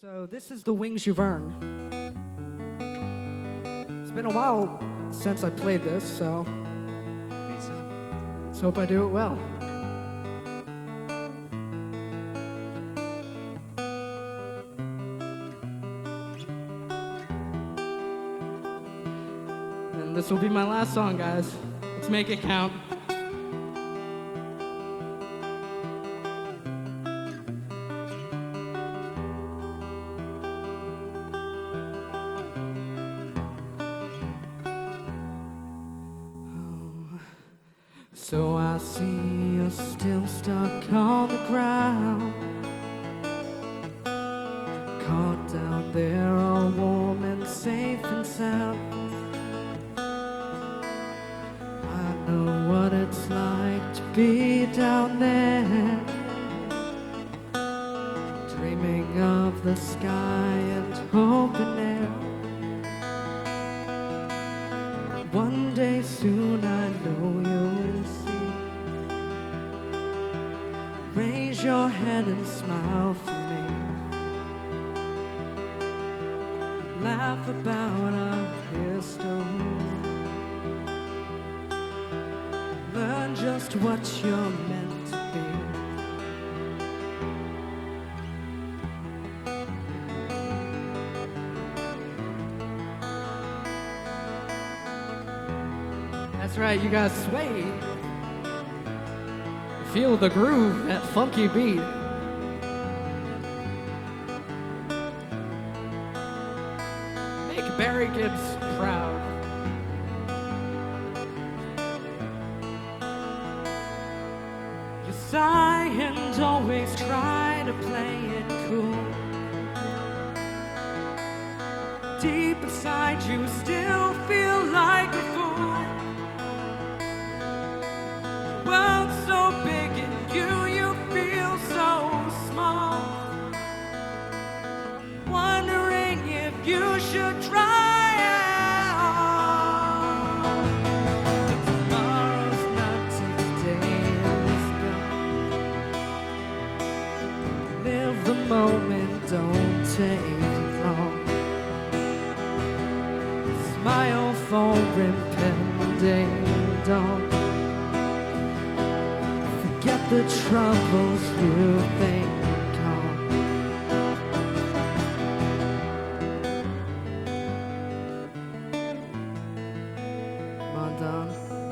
So this is The Wings You've Earned. It's been a while since I played this, so let's hope I do it well. And this will be my last song, guys. Let's make it count. So I see you're still stuck on the ground, caught down there all warm and safe and sound. I know what it's like to be down there, dreaming of the sky and open air. One day soon I know you'll see. Raise your head and smile for me. Laugh about our history. Learn just what you're meant to be. That's right, you guys sway. Feel the groove, that funky beat. Make Barry Gibbs proud. You sigh and always try to play it cool. Deep inside you still feel like a fool. World's so big and you feel so small. Wondering if you should try at all. But tomorrow's not today is gone. Live the moment, don't take it long. Smile for impending dawn. Forget the troubles you think are. Come on, Don.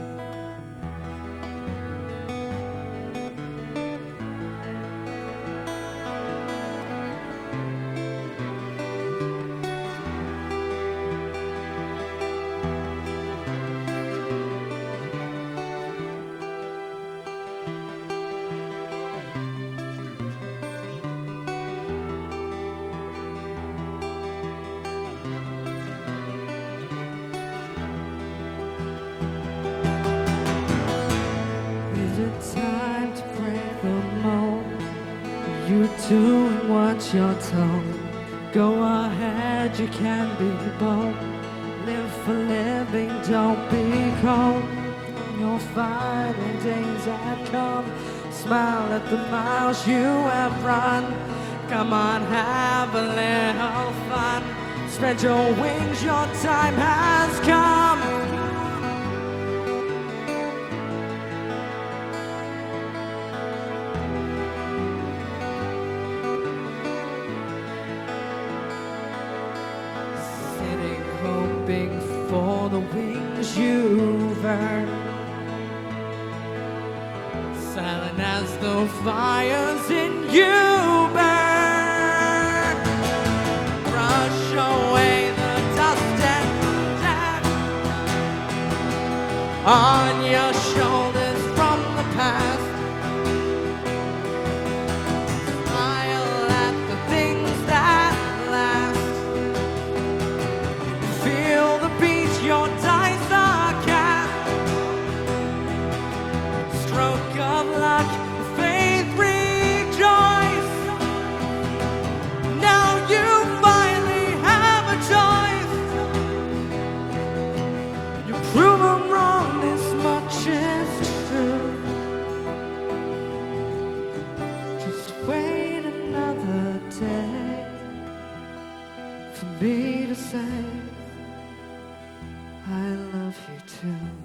Time to break the mold. You doing what you're told. Go ahead, you can be bold. Live for living, don't be cold. You'll find when days have come. Smile at the miles you have run. Come on, have a little fun. Spread your wings, your time has come. Hoping for the wings you've earned. Silent as the fires in you burn. Brush away the dust and death on your shoulders from the past. Smile at the things that last. Your dice are cast. Stroke of luck, faith rejoice. for me to say I love you too.